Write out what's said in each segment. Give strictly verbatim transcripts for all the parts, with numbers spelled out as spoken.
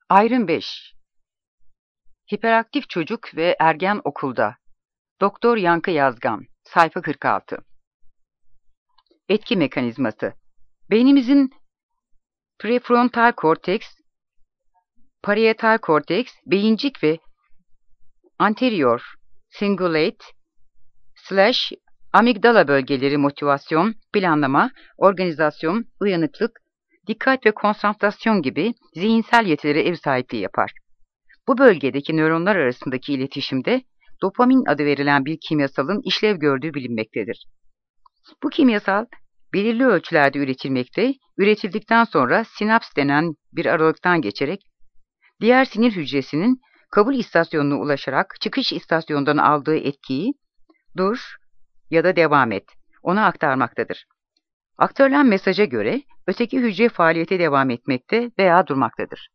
Ayrım beş. Hiperaktif çocuk ve ergen okulda. Doktor Yankı Yazgan. Sayfa kırk altı. Etki mekanizması. Beynimizin prefrontal korteks, parietal korteks, beyincik ve anterior cingulate slash amigdala bölgeleri motivasyon, planlama, organizasyon, uyanıklık, dikkat ve konsantrasyon gibi zihinsel yetilere ev sahipliği yapar. Bu bölgedeki nöronlar arasındaki iletişimde dopamin adı verilen bir kimyasalın işlev gördüğü bilinmektedir. Bu kimyasal belirli ölçülerde üretilmekte, üretildikten sonra sinaps denen bir aralıktan geçerek diğer sinir hücresinin kabul istasyonuna ulaşarak çıkış istasyonundan aldığı etkiyi dur ya da devam et ona aktarmaktadır. Aktarılan mesaja göre öteki hücre faaliyete devam etmekte veya durmaktadır.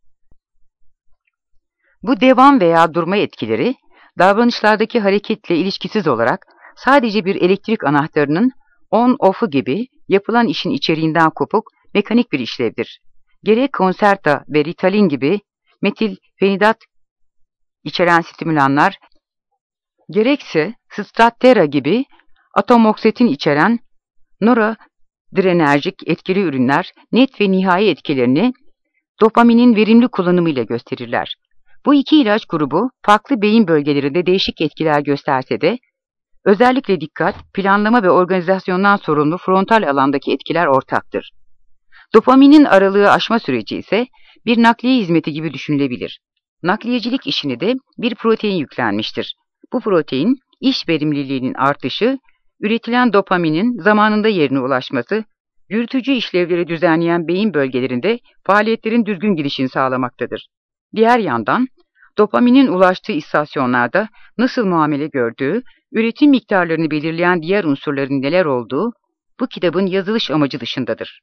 Bu devam veya durma etkileri davranışlardaki hareketle ilişkisiz olarak sadece bir elektrik anahtarının on-off'u gibi yapılan işin içeriğinden kopuk mekanik bir işlevdir. Gerek Concerta ve Ritalin gibi metilfenidat içeren stimülanlar, gerekse Strattera gibi atomoksetin içeren noradrenerjik etkili ürünler net ve nihai etkilerini dopaminin verimli kullanımıyla gösterirler. Bu iki ilaç grubu farklı beyin bölgelerinde değişik etkiler gösterse de özellikle dikkat, planlama ve organizasyondan sorumlu frontal alandaki etkiler ortaktır. Dopaminin aralığı aşma süreci ise bir nakliye hizmeti gibi düşünülebilir. Nakliyecilik işini de bir protein yüklenmiştir. Bu protein, iş verimliliğinin artışı, üretilen dopaminin zamanında yerine ulaşması, yürütücü işlevleri düzenleyen beyin bölgelerinde faaliyetlerin düzgün gidişini sağlamaktadır. Diğer yandan, dopaminin ulaştığı istasyonlarda nasıl muamele gördüğü, üretim miktarlarını belirleyen diğer unsurların neler olduğu bu kitabın yazılış amacı dışındadır.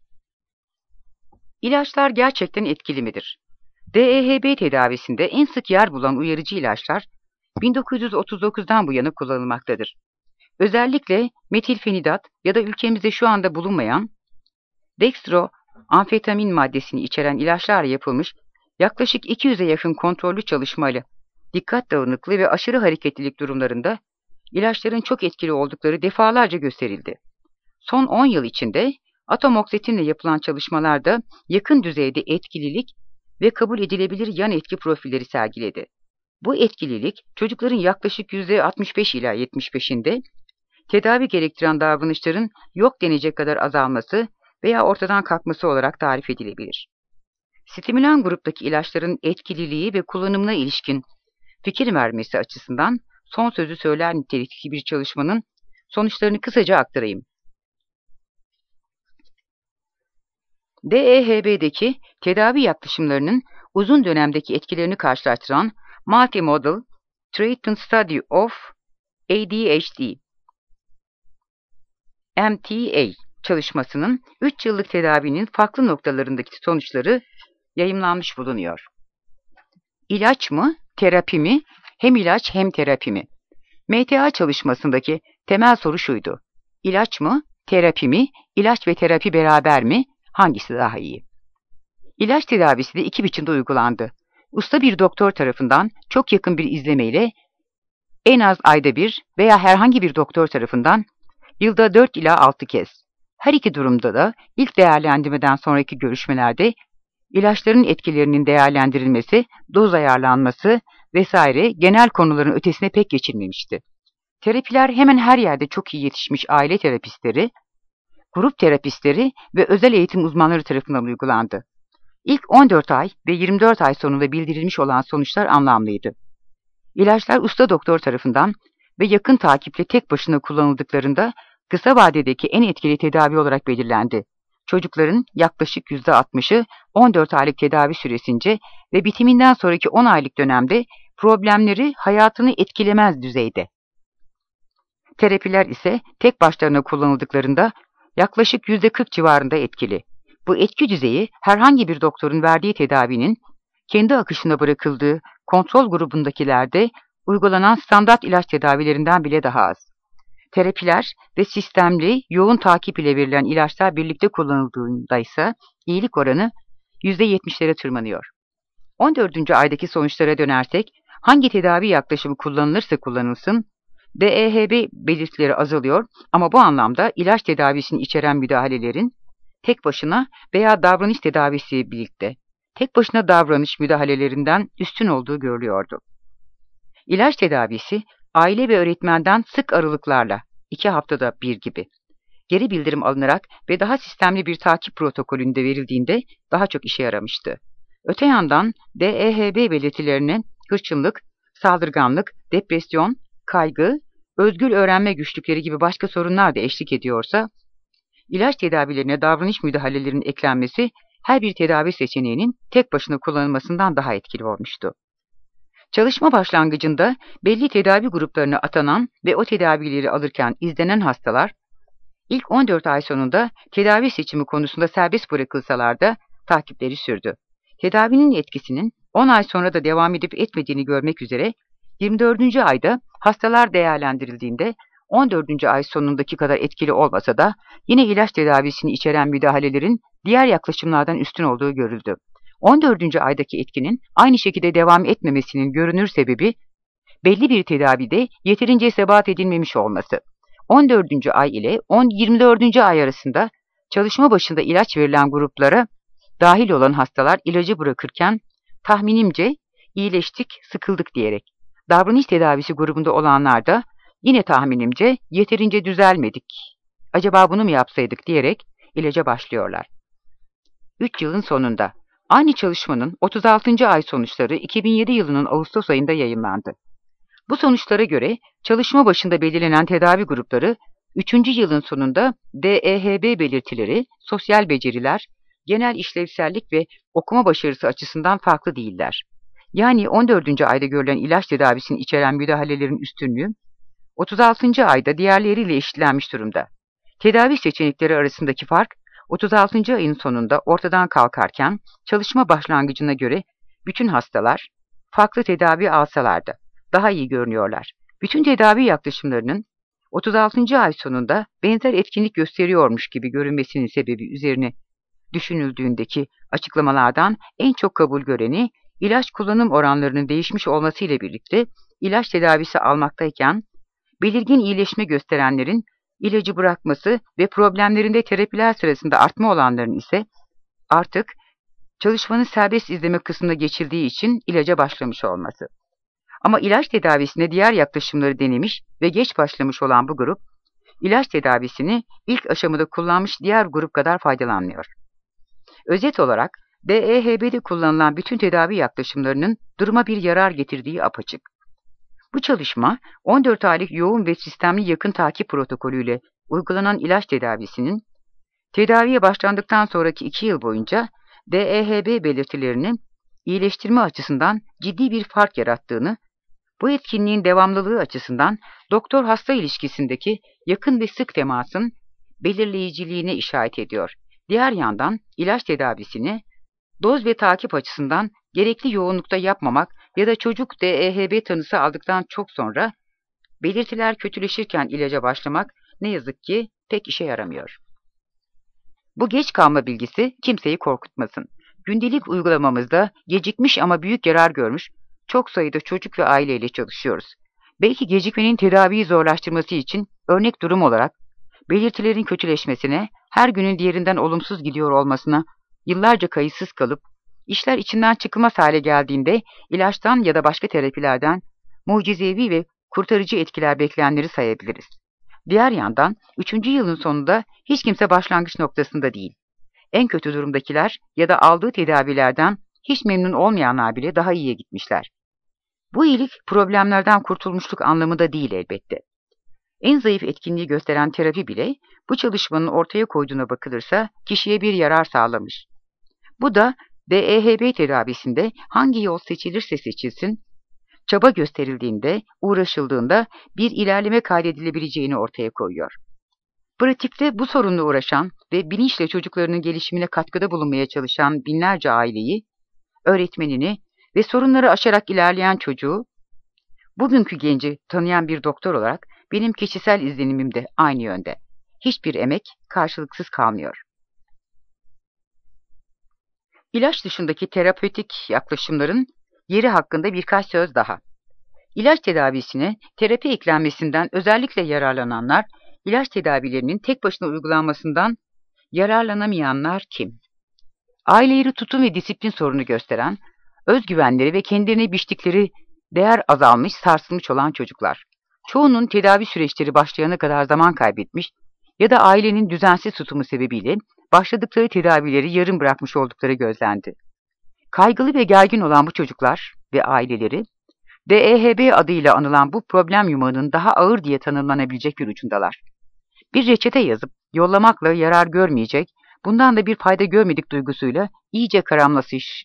İlaçlar gerçekten etkili midir? D E H B tedavisinde en sık yer bulan uyarıcı ilaçlar bin dokuz yüz otuz dokuzdan bu yana kullanılmaktadır. Özellikle metilfenidat ya da ülkemizde şu anda bulunmayan dextroamfetamin maddesini içeren ilaçlarla yapılmış yaklaşık iki yüze yakın kontrollü çalışmayla dikkat dağınıklığı ve aşırı hareketlilik durumlarında ilaçların çok etkili oldukları defalarca gösterildi. Son on yıl içinde atomoksetinle yapılan çalışmalarda yakın düzeyde etkililik ve kabul edilebilir yan etki profilleri sergiledi. Bu etkililik çocukların yaklaşık yüzde altmış beş ila yetmiş beşinde tedavi gerektiren davranışların yok denecek kadar azalması veya ortadan kalkması olarak tarif edilebilir. Stimülan gruptaki ilaçların etkililiği ve kullanımına ilişkin fikir vermesi açısından son sözü söyler nitelikteki bir çalışmanın sonuçlarını kısaca aktarayım. D E H B'deki tedavi yaklaşımlarının uzun dönemdeki etkilerini karşılaştıran Multimodal Treatment Study of A D H D M T A çalışmasının üç yıllık tedavinin farklı noktalarındaki sonuçları yayımlanmış bulunuyor. İlaç mı, terapi mi, hem ilaç hem terapi mi? M T A çalışmasındaki temel soru şuydu. İlaç mı, terapi mi, ilaç ve terapi beraber mi, hangisi daha iyi? İlaç tedavisi de iki biçimde uygulandı. Usta bir doktor tarafından çok yakın bir izlemeyle en az ayda bir veya herhangi bir doktor tarafından yılda dört ila altı kez. Her iki durumda da ilk değerlendirmeden sonraki görüşmelerde ilaçların etkilerinin değerlendirilmesi, doz ayarlanması vesaire genel konuların ötesine pek geçilmemişti. Terapiler hemen her yerde çok iyi yetişmiş aile terapistleri, grup terapistleri ve özel eğitim uzmanları tarafından uygulandı. İlk on dört ay ve yirmi dört ay sonunda bildirilmiş olan sonuçlar anlamlıydı. İlaçlar usta doktor tarafından ve yakın takiple tek başına kullanıldıklarında kısa vadedeki en etkili tedavi olarak belirlendi. Çocukların yaklaşık yüzde altmışı on dört aylık tedavi süresince ve bitiminden sonraki on aylık dönemde problemleri hayatını etkilemez düzeyde. Terapiler ise tek başlarına kullanıldıklarında yaklaşık yüzde kırk civarında etkili. Bu etki düzeyi herhangi bir doktorun verdiği tedavinin kendi akışına bırakıldığı kontrol grubundakilerde uygulanan standart ilaç tedavilerinden bile daha az. Terapiler ve sistemli, yoğun takip ile verilen ilaçlar birlikte kullanıldığında ise iyilik oranı yüzde yetmişlere tırmanıyor. on dördüncü aydaki sonuçlara dönersek, hangi tedavi yaklaşımı kullanılırsa kullanılsın, D E H B belirtileri azalıyor ama bu anlamda ilaç tedavisini içeren müdahalelerin tek başına veya davranış tedavisi birlikte tek başına davranış müdahalelerinden üstün olduğu görülüyordu. İlaç tedavisi aile ve öğretmenden sık aralıklarla iki haftada bir gibi geri bildirim alınarak ve daha sistemli bir takip protokolünde verildiğinde daha çok işe yaramıştı. Öte yandan D E H B belirtilerine hırçınlık, saldırganlık, depresyon, kaygı, özgür öğrenme güçlükleri gibi başka sorunlar da eşlik ediyorsa, ilaç tedavilerine davranış müdahalelerinin eklenmesi her bir tedavi seçeneğinin tek başına kullanılmasından daha etkili olmuştu. Çalışma başlangıcında belli tedavi gruplarına atanan ve o tedavileri alırken izlenen hastalar, ilk on dört ay sonunda tedavi seçimi konusunda serbest bırakılsalar da takipleri sürdü. Tedavinin etkisinin on ay sonra da devam edip etmediğini görmek üzere yirmi dördüncü ayda hastalar değerlendirildiğinde on dördüncü ay sonundaki kadar etkili olmasa da yine ilaç tedavisini içeren müdahalelerin diğer yaklaşımlardan üstün olduğu görüldü. on dördüncü aydaki etkinin aynı şekilde devam etmemesinin görünür sebebi belli bir tedavide yeterince sebat edilmemiş olması. on dördüncü ay ile yirmi dördüncü ay arasında çalışma başında ilaç verilen gruplara dahil olan hastalar ilacı bırakırken tahminimce iyileştik, sıkıldık diyerek, davranış tedavisi grubunda olanlar da yine tahminimce yeterince düzelmedik, acaba bunu mu yapsaydık diyerek ilaca başlıyorlar. üç yılın sonunda aynı çalışmanın otuz altıncı ay sonuçları iki bin yedi yılının Ağustos ayında yayımlandı. Bu sonuçlara göre çalışma başında belirlenen tedavi grupları üçüncü yılın sonunda D E H B belirtileri, sosyal beceriler, genel işlevsellik ve okuma başarısı açısından farklı değiller. Yani on dördüncü ayda görülen ilaç tedavisini içeren müdahalelerin üstünlüğü otuz altıncı ayda diğerleriyle eşitlenmiş durumda. Tedavi seçenekleri arasındaki fark otuz altıncı ayın sonunda ortadan kalkarken çalışma başlangıcına göre bütün hastalar farklı tedavi alsalar da daha iyi görünüyorlar. Bütün tedavi yaklaşımlarının otuz altıncı ay sonunda benzer etkinlik gösteriyormuş gibi görünmesinin sebebi üzerine düşünüldüğündeki açıklamalardan en çok kabul göreni ilaç kullanım oranlarının değişmiş olmasıyla birlikte ilaç tedavisi almaktayken belirgin iyileşme gösterenlerin ilacı bırakması ve problemlerinde terapiler sırasında artma olanların ise artık çalışmanın serbest izleme kısmına geçildiği için ilaca başlamış olması. Ama ilaç tedavisine diğer yaklaşımları denemiş ve geç başlamış olan bu grup, ilaç tedavisini ilk aşamada kullanmış diğer grup kadar faydalanmıyor. Özet olarak D E H B'de kullanılan bütün tedavi yaklaşımlarının duruma bir yarar getirdiği apaçık. Bu çalışma on dört aylık yoğun ve sistemli yakın takip protokolüyle uygulanan ilaç tedavisinin tedaviye başlandıktan sonraki iki yıl boyunca D E H B belirtilerini iyileştirme açısından ciddi bir fark yarattığını, bu etkinliğin devamlılığı açısından doktor-hasta ilişkisindeki yakın ve sık temasın belirleyiciliğine işaret ediyor. Diğer yandan ilaç tedavisini doz ve takip açısından gerekli yoğunlukta yapmamak ya da çocuk D E H B tanısı aldıktan çok sonra belirtiler kötüleşirken ilaca başlamak ne yazık ki pek işe yaramıyor. Bu geç kalma bilgisi kimseyi korkutmasın. Gündelik uygulamamızda gecikmiş ama büyük yarar görmüş çok sayıda çocuk ve aileyle çalışıyoruz. Belki gecikmenin tedaviyi zorlaştırması için örnek durum olarak belirtilerin kötüleşmesine, her günün diğerinden olumsuz gidiyor olmasına yıllarca kayıtsız kalıp işler içinden çıkılmaz hale geldiğinde ilaçtan ya da başka terapilerden mucizevi ve kurtarıcı etkiler bekleyenleri sayabiliriz. Diğer yandan üçüncü yılın sonunda hiç kimse başlangıç noktasında değil. En kötü durumdakiler ya da aldığı tedavilerden hiç memnun olmayanlar bile daha iyiye gitmişler. Bu iyilik problemlerden kurtulmuşluk anlamında değil elbette. En zayıf etkinliği gösteren terapi bile bu çalışmanın ortaya koyduğuna bakılırsa kişiye bir yarar sağlamış. Bu da D E H B tedavisinde hangi yol seçilirse seçilsin, çaba gösterildiğinde, uğraşıldığında bir ilerleme kaydedilebileceğini ortaya koyuyor. Pratikte bu sorunla uğraşan ve bilinçle çocuklarının gelişimine katkıda bulunmaya çalışan binlerce aileyi, öğretmenini ve sorunları aşarak ilerleyen çocuğu, bugünkü genci tanıyan bir doktor olarak benim kişisel izlenimim de aynı yönde. Hiçbir emek karşılıksız kalmıyor. İlaç dışındaki terapötik yaklaşımların yeri hakkında birkaç söz daha. İlaç tedavisine terapi eklenmesinden özellikle yararlananlar, ilaç tedavilerinin tek başına uygulanmasından yararlanamayanlar kim? Aileleri tutum ve disiplin sorunu gösteren, özgüvenleri ve kendilerine biçtikleri değer azalmış, sarsılmış olan çocuklar. Çoğunun tedavi süreçleri başlayana kadar zaman kaybetmiş ya da ailenin düzensiz tutumu sebebiyle başladıkları tedavileri yarım bırakmış oldukları gözlendi. Kaygılı ve gergin olan bu çocuklar ve aileleri, D E H B adıyla anılan bu problem yumağının daha ağır diye tanımlanabilecek bir ucundalar. Bir reçete yazıp yollamakla yarar görmeyecek, bundan da bir fayda görmedik duygusuyla iyice karamlasış.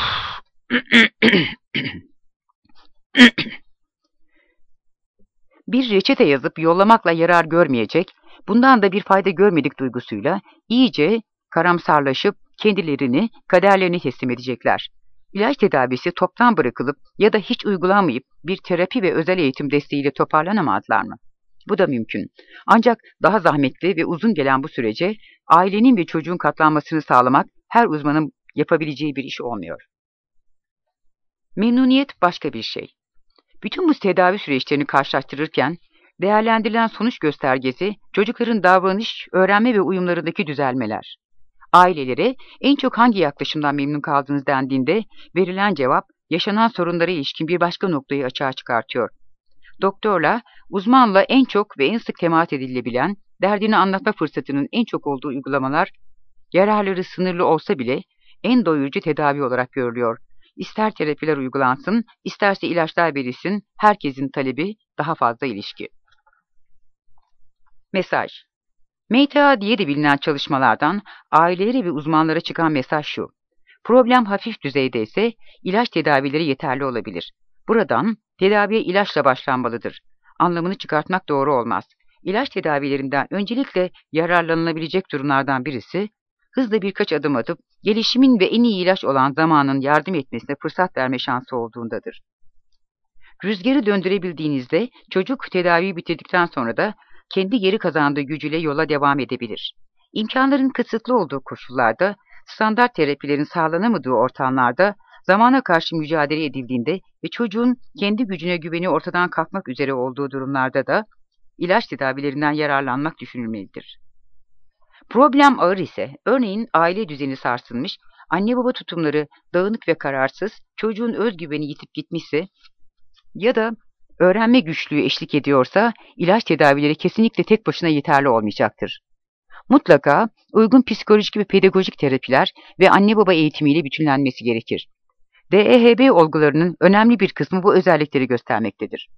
Bir reçete yazıp yollamakla yarar görmeyecek, bundan da bir fayda görmedik duygusuyla iyice karamsarlaşıp kendilerini, kaderlerini teslim edecekler. İlaç tedavisi toptan bırakılıp ya da hiç uygulanmayıp bir terapi ve özel eğitim desteğiyle toparlanamazlar mı? Bu da mümkün. Ancak daha zahmetli ve uzun gelen bu sürece ailenin ve çocuğun katlanmasını sağlamak her uzmanın yapabileceği bir iş olmuyor. Memnuniyet başka bir şey. Bütün bu tedavi süreçlerini karşılaştırırken değerlendirilen sonuç göstergesi çocukların davranış, öğrenme ve uyumlarındaki düzelmeler. Ailelere en çok hangi yaklaşımdan memnun kaldınız dendiğinde verilen cevap yaşanan sorunlara ilişkin bir başka noktayı açığa çıkartıyor. Doktorla, uzmanla en çok ve en sık temas edilebilen, derdini anlatma fırsatının en çok olduğu uygulamalar, yararları sınırlı olsa bile en doyurucu tedavi olarak görülüyor. İster terapiler uygulansın, isterse ilaçlar verilsin, herkesin talebi daha fazla ilişki. Mesaj. M T A diye de bilinen çalışmalardan aileleri ve uzmanlara çıkan mesaj şu. Problem hafif düzeyde ise ilaç tedavileri yeterli olabilir. Buradan tedaviye ilaçla başlanmalıdır. Anlamını çıkartmak doğru olmaz. İlaç tedavilerinden öncelikle yararlanılabilecek durumlardan birisi, hızla birkaç adım atıp gelişimin ve en iyi ilaç olan zamanın yardım etmesine fırsat verme şansı olduğundadır. Rüzgarı döndürebildiğinizde çocuk tedaviyi bitirdikten sonra da kendi geri kazandığı gücüyle yola devam edebilir. İmkanların kısıtlı olduğu koşullarda, standart terapilerin sağlanamadığı ortamlarda, zamana karşı mücadele edildiğinde ve çocuğun kendi gücüne güveni ortadan kalkmak üzere olduğu durumlarda da ilaç tedavilerinden yararlanmak düşünülmelidir. Problem ağır ise, örneğin aile düzeni sarsılmış, anne baba tutumları dağınık ve kararsız, çocuğun özgüveni yitip gitmişse ya da öğrenme güçlüğü eşlik ediyorsa, ilaç tedavileri kesinlikle tek başına yeterli olmayacaktır. Mutlaka uygun psikolojik ve pedagojik terapiler ve anne baba eğitimiyle bütünlenmesi gerekir. D E H B olgularının önemli bir kısmı bu özellikleri göstermektedir.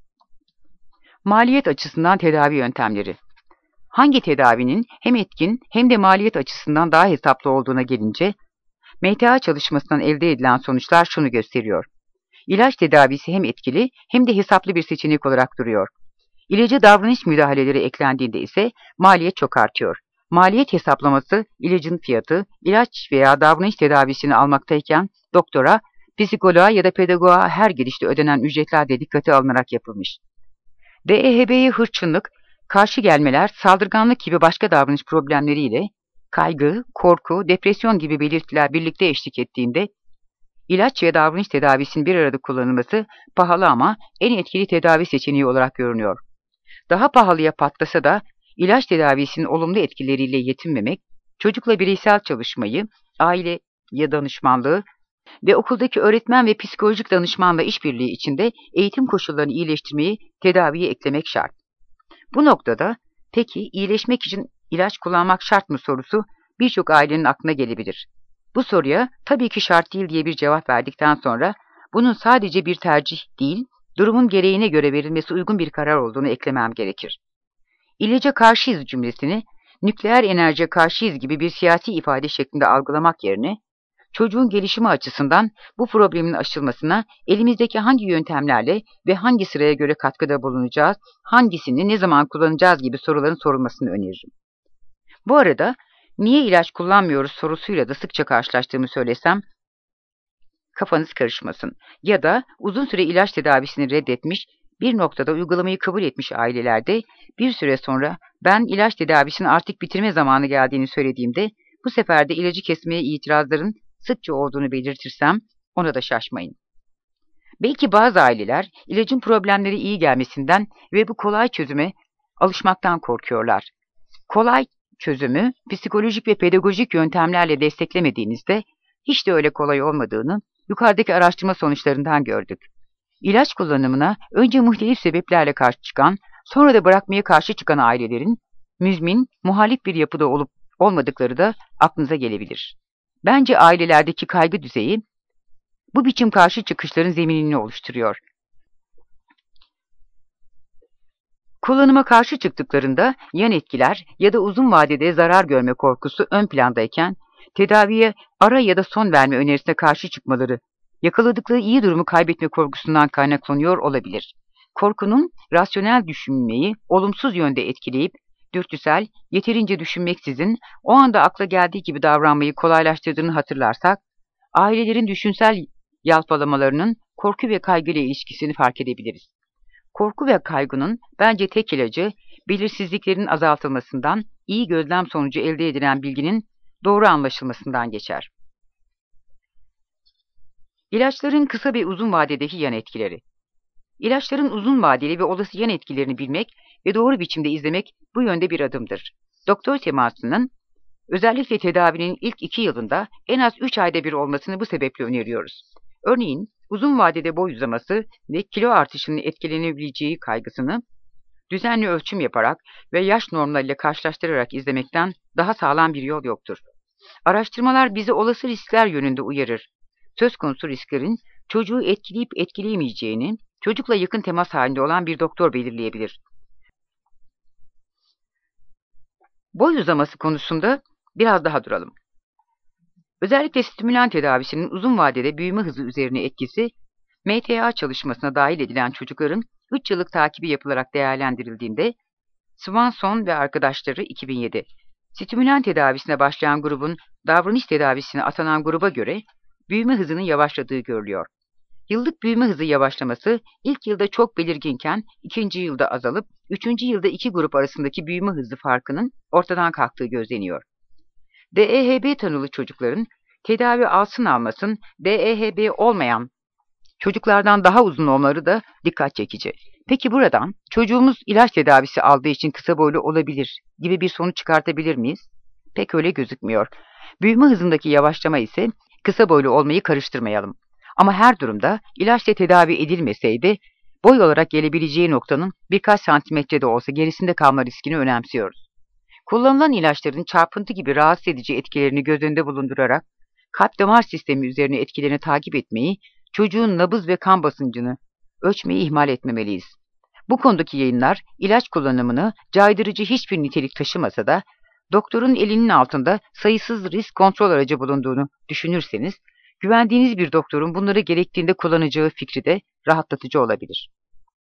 Maliyet açısından tedavi yöntemleri. Hangi tedavinin hem etkin hem de maliyet açısından daha hesaplı olduğuna gelince, M T A çalışmasından elde edilen sonuçlar şunu gösteriyor. İlaç tedavisi hem etkili hem de hesaplı bir seçenek olarak duruyor. İlaca davranış müdahaleleri eklendiğinde ise maliyet çok artıyor. Maliyet hesaplaması ilacın fiyatı, ilaç veya davranış tedavisini almaktayken doktora, psikoloğa ya da pedagoğa her girişte ödenen ücretler de dikkate alınarak yapılmış. D E H B'ye hırçınlık, karşı gelmeler, saldırganlık gibi başka davranış problemleriyle kaygı, korku, depresyon gibi belirtiler birlikte eşlik ettiğinde İlaç ve davranış tedavisinin bir arada kullanılması pahalı ama en etkili tedavi seçeneği olarak görünüyor. Daha pahalıya patlasa da ilaç tedavisinin olumlu etkileriyle yetinmemek, çocukla bireysel çalışmayı, aileye danışmanlığı ve okuldaki öğretmen ve psikolojik danışmanla işbirliği içinde eğitim koşullarını iyileştirmeyi tedaviye eklemek şart. Bu noktada peki iyileşmek için ilaç kullanmak şart mı sorusu birçok ailenin aklına gelebilir. Bu soruya tabii ki şart değil diye bir cevap verdikten sonra bunun sadece bir tercih değil, durumun gereğine göre verilmesi uygun bir karar olduğunu eklemem gerekir. İlaca karşıyız cümlesini nükleer enerjiye karşıyız gibi bir siyasi ifade şeklinde algılamak yerine, çocuğun gelişimi açısından bu problemin aşılmasına elimizdeki hangi yöntemlerle ve hangi sıraya göre katkıda bulunacağız, hangisini ne zaman kullanacağız gibi soruların sorulmasını öneririm. Bu arada niye ilaç kullanmıyoruz sorusuyla da sıkça karşılaştığımı söylesem kafanız karışmasın. Ya da uzun süre ilaç tedavisini reddetmiş, bir noktada uygulamayı kabul etmiş ailelerde bir süre sonra ben ilaç tedavisini artık bitirme zamanı geldiğini söylediğimde bu sefer de ilacı kesmeye itirazların sıkça olduğunu belirtirsem ona da şaşmayın. Belki bazı aileler ilacın problemleri iyi gelmesinden ve bu kolay çözüme alışmaktan korkuyorlar. Kolay çözümü psikolojik ve pedagojik yöntemlerle desteklemediğinizde hiç de öyle kolay olmadığını yukarıdaki araştırma sonuçlarından gördük. İlaç kullanımına önce muhtelif sebeplerle karşı çıkan, sonra da bırakmaya karşı çıkan ailelerin müzmin, muhalif bir yapıda olup olmadıkları da aklınıza gelebilir. Bence ailelerdeki kaygı düzeyi bu biçim karşı çıkışların zeminini oluşturuyor. Kullanıma karşı çıktıklarında yan etkiler ya da uzun vadede zarar görme korkusu ön plandayken tedaviye ara ya da son verme önerisine karşı çıkmaları yakaladıkları iyi durumu kaybetme korkusundan kaynaklanıyor olabilir. Korkunun rasyonel düşünmeyi olumsuz yönde etkileyip dürtüsel, yeterince düşünmeksizin o anda akla geldiği gibi davranmayı kolaylaştırdığını hatırlarsak, ailelerin düşünsel yalpalamalarının korku ve kaygıyla ilişkisini fark edebiliriz. Korku ve kaygının bence tek ilacı, belirsizliklerin azaltılmasından, iyi gözlem sonucu elde edilen bilginin doğru anlaşılmasından geçer. İlaçların kısa ve uzun vadedeki yan etkileri. İlaçların uzun vadeli ve olası yan etkilerini bilmek ve doğru biçimde izlemek bu yönde bir adımdır. Doktor temasının özellikle tedavinin ilk iki yılında en az üç ayda bir olmasını bu sebeple öneriyoruz. Örneğin uzun vadede boy uzaması ve kilo artışının etkilenebileceği kaygısını düzenli ölçüm yaparak ve yaş normlarıyla karşılaştırarak izlemekten daha sağlam bir yol yoktur. Araştırmalar bizi olası riskler yönünde uyarır. Söz konusu risklerin çocuğu etkileyip etkileyemeyeceğini çocukla yakın temas halinde olan bir doktor belirleyebilir. Boy uzaması konusunda biraz daha duralım. Özellikle stimülan tedavisinin uzun vadede büyüme hızı üzerine etkisi, M T A çalışmasına dahil edilen çocukların üç yıllık takibi yapılarak değerlendirildiğinde, Swanson ve arkadaşları iki bin yedi, stimülan tedavisine başlayan grubun davranış tedavisine atanan gruba göre büyüme hızının yavaşladığı görülüyor. Yıllık büyüme hızı yavaşlaması ilk yılda çok belirginken ikinci yılda azalıp üçüncü yılda iki grup arasındaki büyüme hızı farkının ortadan kalktığı gözleniyor. D E H B tanılı çocukların tedavi alsın almasın D E H B olmayan çocuklardan daha uzun olmaları da dikkat çekici. Peki buradan çocuğumuz ilaç tedavisi aldığı için kısa boylu olabilir gibi bir sonuç çıkartabilir miyiz? Pek öyle gözükmüyor. Büyüme hızındaki yavaşlama ise kısa boylu olmayı karıştırmayalım. Ama her durumda ilaçla tedavi edilmeseydi boy olarak gelebileceği noktanın birkaç santimetre de olsa gerisinde kalma riskini önemsiyoruz. Kullanılan ilaçların çarpıntı gibi rahatsız edici etkilerini göz önünde bulundurarak kalp damar sistemi üzerine etkilerini takip etmeyi, çocuğun nabız ve kan basıncını ölçmeyi ihmal etmemeliyiz. Bu konudaki yayınlar ilaç kullanımını caydırıcı hiçbir nitelik taşımasa da doktorun elinin altında sayısız risk kontrol aracı bulunduğunu düşünürseniz, güvendiğiniz bir doktorun bunları gerektiğinde kullanacağı fikri de rahatlatıcı olabilir.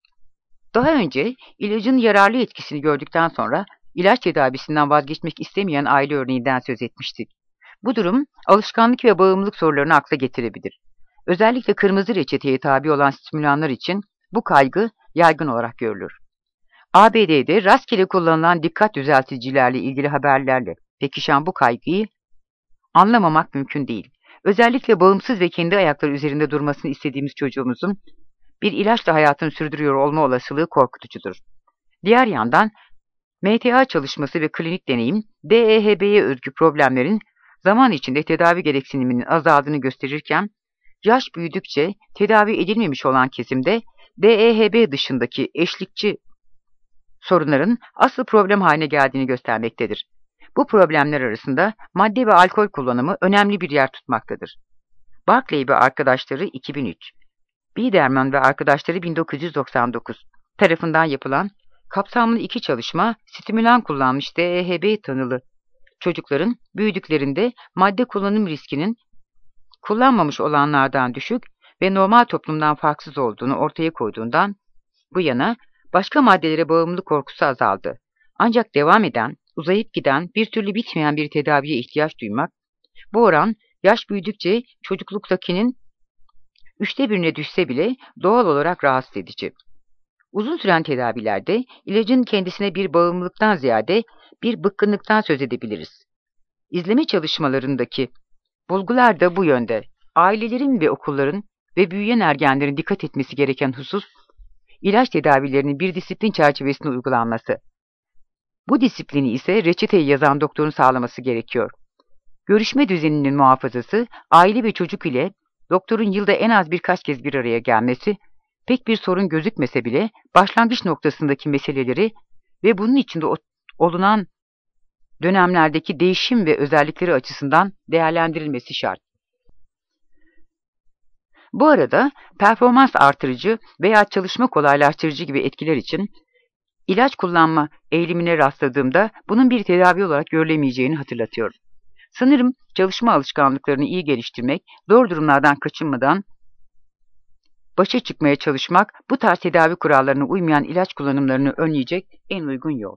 Daha önce ilacın yararlı etkisini gördükten sonra ilaç tedavisinden vazgeçmek istemeyen aile örneğinden söz etmiştik. Bu durum alışkanlık ve bağımlılık sorularını akla getirebilir. Özellikle kırmızı reçeteye tabi olan stimülanlar için bu kaygı yaygın olarak görülür. A B D'de rastgele kullanılan dikkat düzelticilerle ilgili haberlerle pekişen bu kaygıyı anlamamak mümkün değil. Özellikle bağımsız ve kendi ayakları üzerinde durmasını istediğimiz çocuğumuzun bir ilaçla hayatını sürdürüyor olma olasılığı korkutucudur. Diğer yandan M T A çalışması ve klinik deneyim D E H B'ye özgü problemlerin zaman içinde tedavi gereksiniminin azaldığını gösterirken, yaş büyüdükçe tedavi edilmemiş olan kesimde D E H B dışındaki eşlikçi sorunların asıl problem haline geldiğini göstermektedir. Bu problemler arasında madde ve alkol kullanımı önemli bir yer tutmaktadır. Barclay ve arkadaşları iki bin üç, Biederman ve arkadaşları bin dokuz yüz doksan dokuz tarafından yapılan kapsamlı iki çalışma, stimülan kullanmış D E H B tanılı çocukların büyüdüklerinde madde kullanım riskinin kullanmamış olanlardan düşük ve normal toplumdan farksız olduğunu ortaya koyduğundan bu yana başka maddelere bağımlılık korkusu azaldı. Ancak devam eden, uzayıp giden, bir türlü bitmeyen bir tedaviye ihtiyaç duymak, bu oran yaş büyüdükçe çocukluktakinin üçte birine düşse bile doğal olarak rahatsız edici. Uzun süren tedavilerde ilacın kendisine bir bağımlılıktan ziyade bir bıkkınlıktan söz edebiliriz. İzleme çalışmalarındaki Bulgular da bu yönde. Ailelerin ve okulların ve büyüyen ergenlerin dikkat etmesi gereken husus, ilaç tedavilerinin bir disiplin çerçevesinde uygulanması. Bu disiplini ise reçeteyi yazan doktorun sağlaması gerekiyor. Görüşme düzeninin muhafazası, aile ve çocuk ile doktorun yılda en az birkaç kez bir araya gelmesi, pek bir sorun gözükmese bile başlangıç noktasındaki meseleleri ve bunun içinde olunan dönemlerdeki değişim ve özellikleri açısından değerlendirilmesi şart. Bu arada performans artırıcı veya çalışma kolaylaştırıcı gibi etkiler için ilaç kullanma eğilimine rastladığımda bunun bir tedavi olarak görülemeyeceğini hatırlatıyorum. Sanırım çalışma alışkanlıklarını iyi geliştirmek, zor durumlardan kaçınmadan başa çıkmaya çalışmak bu tarz tedavi kurallarına uymayan ilaç kullanımlarını önleyecek en uygun yol.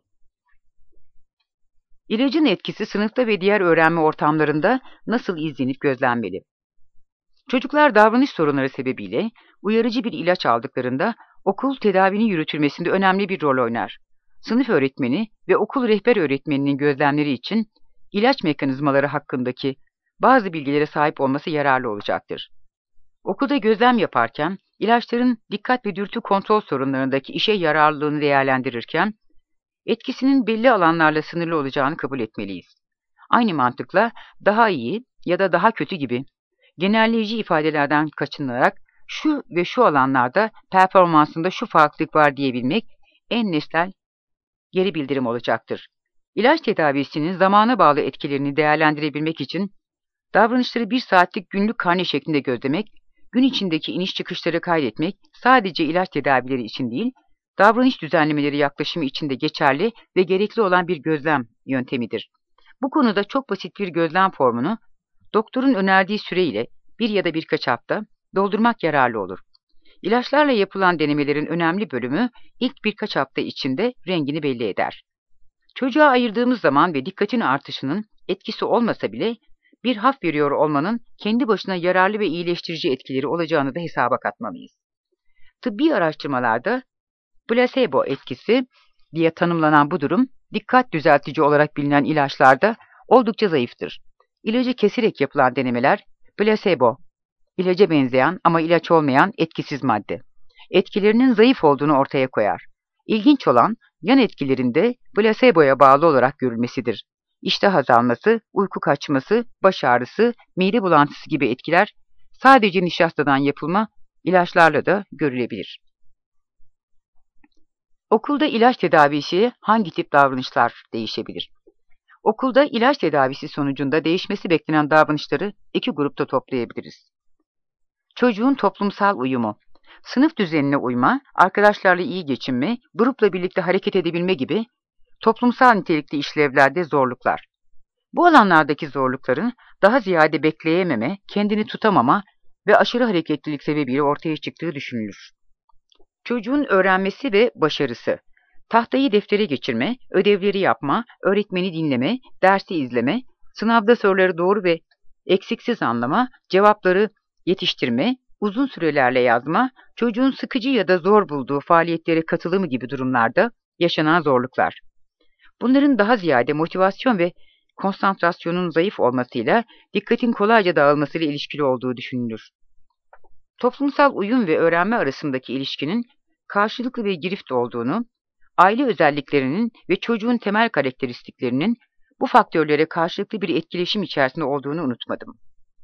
İlacın etkisi sınıfta ve diğer öğrenme ortamlarında nasıl izlenip gözlenmeli? Çocuklar davranış sorunları sebebiyle uyarıcı bir ilaç aldıklarında okul tedavinin yürütülmesinde önemli bir rol oynar. Sınıf öğretmeni ve okul rehber öğretmeninin gözlemleri için ilaç mekanizmaları hakkındaki bazı bilgilere sahip olması yararlı olacaktır. Okulda gözlem yaparken ilaçların dikkat ve dürtü kontrol sorunlarındaki işe yararlılığını değerlendirirken etkisinin belli alanlarla sınırlı olacağını kabul etmeliyiz. Aynı mantıkla daha iyi ya da daha kötü gibi genelleyici ifadelerden kaçınılarak şu ve şu alanlarda performansında şu farklılık var diyebilmek en nesnel geri bildirim olacaktır. İlaç tedavisinin zamana bağlı etkilerini değerlendirebilmek için davranışları bir saatlik günlük karne şeklinde gözlemek, gün içindeki iniş çıkışları kaydetmek sadece ilaç tedavileri için değil, davranış düzenlemeleri yaklaşımı içinde geçerli ve gerekli olan bir gözlem yöntemidir. Bu konuda çok basit bir gözlem formunu doktorun önerdiği süreyle bir ya da birkaç hafta doldurmak yararlı olur. İlaçlarla yapılan denemelerin önemli bölümü ilk birkaç hafta içinde rengini belli eder. Çocuğa ayırdığımız zaman ve dikkatin artışının etkisi olmasa bile bir haf veriyor olmanın kendi başına yararlı ve iyileştirici etkileri olacağını da hesaba katmalıyız. Tıbbi araştırmalarda plasebo etkisi diye tanımlanan bu durum, dikkat düzeltici olarak bilinen ilaçlarda oldukça zayıftır. İlacı keserek yapılan denemeler, plasebo, ilaca benzeyen ama ilaç olmayan etkisiz madde, etkilerinin zayıf olduğunu ortaya koyar. İlginç olan, yan etkilerinde plaseboya bağlı olarak görülmesidir. İştah azalması, uyku kaçması, baş ağrısı, mide bulantısı gibi etkiler sadece nişastadan yapılma ilaçlarla da görülebilir. Okulda ilaç tedavisi hangi tip davranışlar değişebilir? Okulda ilaç tedavisi sonucunda değişmesi beklenen davranışları iki grupta toplayabiliriz. Çocuğun toplumsal uyumu, sınıf düzenine uyma, arkadaşlarla iyi geçinme, grupla birlikte hareket edebilme gibi toplumsal nitelikli işlevlerde zorluklar. Bu alanlardaki zorlukların daha ziyade bekleyememe, kendini tutamama ve aşırı hareketlilik sebebiyle ortaya çıktığı düşünülür. Çocuğun öğrenmesi ve başarısı, tahtayı deftere geçirme, ödevleri yapma, öğretmeni dinleme, dersi izleme, sınavda soruları doğru ve eksiksiz anlama, cevapları yetiştirme, uzun sürelerle yazma, çocuğun sıkıcı ya da zor bulduğu faaliyetlere katılımı gibi durumlarda yaşanan zorluklar. Bunların daha ziyade motivasyon ve konsantrasyonun zayıf olmasıyla dikkatin kolayca dağılmasıyla ilişkili olduğu düşünülür. Toplumsal uyum ve öğrenme arasındaki ilişkinin karşılıklı ve girift olduğunu, aile özelliklerinin ve çocuğun temel karakteristiklerinin bu faktörlere karşılıklı bir etkileşim içerisinde olduğunu unutmadım.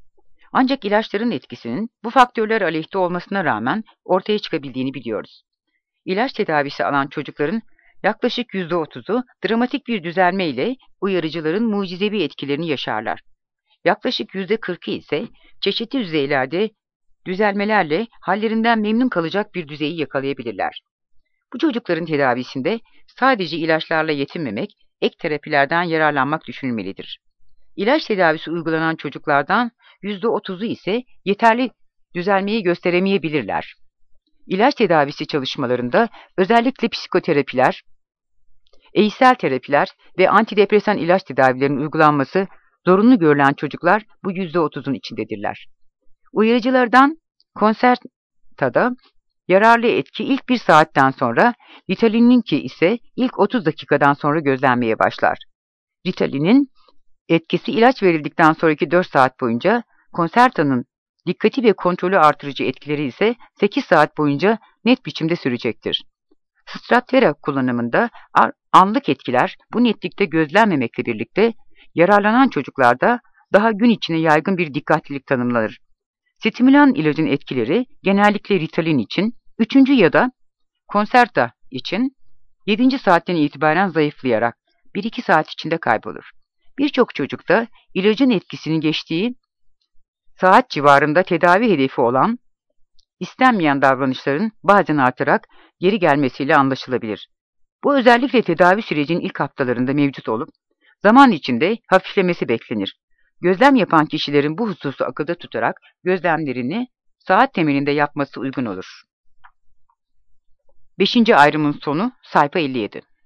Ancak ilaçların etkisinin bu faktörler aleyhte olmasına rağmen ortaya çıkabildiğini biliyoruz. İlaç tedavisi alan çocukların yaklaşık yüzde otuzu dramatik bir düzelme ile uyarıcıların mucizevi etkilerini yaşarlar. Yaklaşık yüzde kırkı ise çeşitli düzeylerde düzelmelerle hallerinden memnun kalacak bir düzeyi yakalayabilirler. Bu çocukların tedavisinde sadece ilaçlarla yetinmemek, ek terapilerden yararlanmak düşünülmelidir. İlaç tedavisi uygulanan çocuklardan yüzde otuzu ise yeterli düzelmeyi gösteremeyebilirler. İlaç tedavisi çalışmalarında özellikle psikoterapiler, eğitsel terapiler ve antidepresan ilaç tedavilerinin uygulanması zorunlu görülen çocuklar bu yüzde otuzun içindedirler. Uyarıcılardan Concerta'da yararlı etki ilk bir saatten sonra, Ritalin'inki ise ilk otuz dakikadan sonra gözlenmeye başlar. Ritalinin Etkisi ilaç verildikten sonraki dört saat boyunca, Concerta'nın dikkati ve kontrolü artırıcı etkileri ise sekiz saat boyunca net biçimde sürecektir. Strattera kullanımında anlık etkiler bu netlikte gözlenmemekle birlikte yararlanan çocuklarda daha gün içine yaygın bir dikkatlilik tanımlanır. Stimülan ilacın etkileri genellikle Ritalin için, üçüncü ya da Concerta için yedinci saatten itibaren zayıflayarak bir iki saat içinde kaybolur. Birçok çocukta ilacın etkisinin geçtiği saat civarında tedavi hedefi olan istenmeyen davranışların bazen artarak geri gelmesiyle anlaşılabilir. Bu özellikle tedavi sürecinin ilk haftalarında mevcut olup zaman içinde hafiflemesi beklenir. Gözlem yapan kişilerin bu hususu akılda tutarak gözlemlerini saat temelinde yapması uygun olur. Beşinci ayrımın sonu sayfa elli yedi.